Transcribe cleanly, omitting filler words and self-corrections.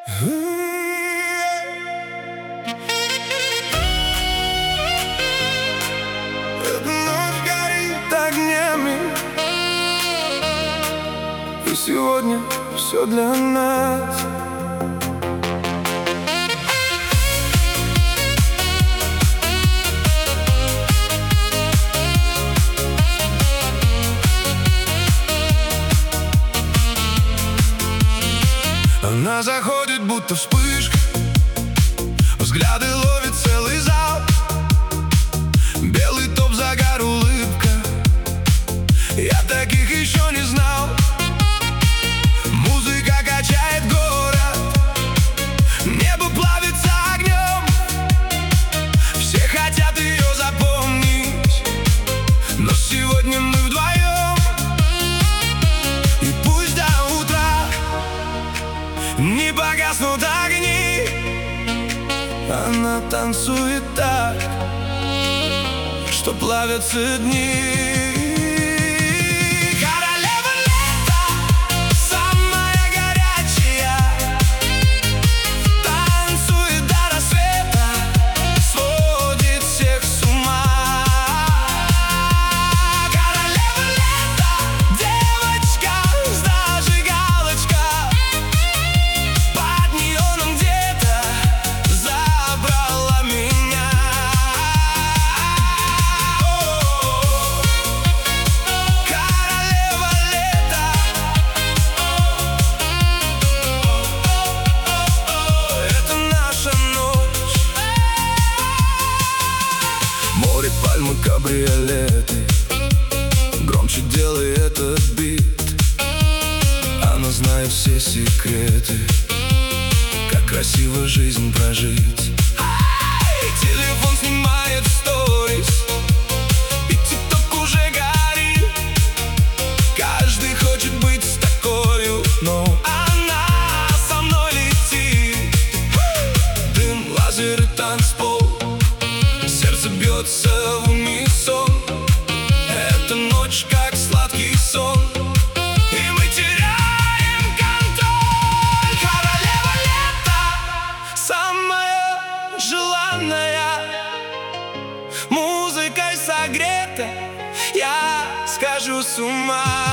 Эта ночь горит огнями, и сегодня все для нас. Она заходит, будто вспышка, взгляды ловит целый зал. Белый топ, загар, улыбка, я таких еще не знал. Музыка качает город, небо плавится огнем. Все хотят ее запомнить, но сегодня мы вдвоем. И пусть до утра не погаснут огни, она танцует так, что плавятся дни. Королева лета, самая горячая, танцует до рассвета, сводит всех с ума. Королева лета, девочка с зажигалочкой, под неоном где-то забрала меня. Королева лета, это наша ночь. Море, пальмы, кабриолеты, громче делай этот бит. Она знает все секреты, как красиво жизнь прожить. Телефон снимает сторис, и тикток уже горит. Каждый хочет быть с такою, но она со мной летит. Дым, лазер и танцпол, сердце бьется в унисон. Эта ночь как сладкий сон, и мы теряем контроль. Королева лета, самая желанная, музыкой согрета, я схожу с ума.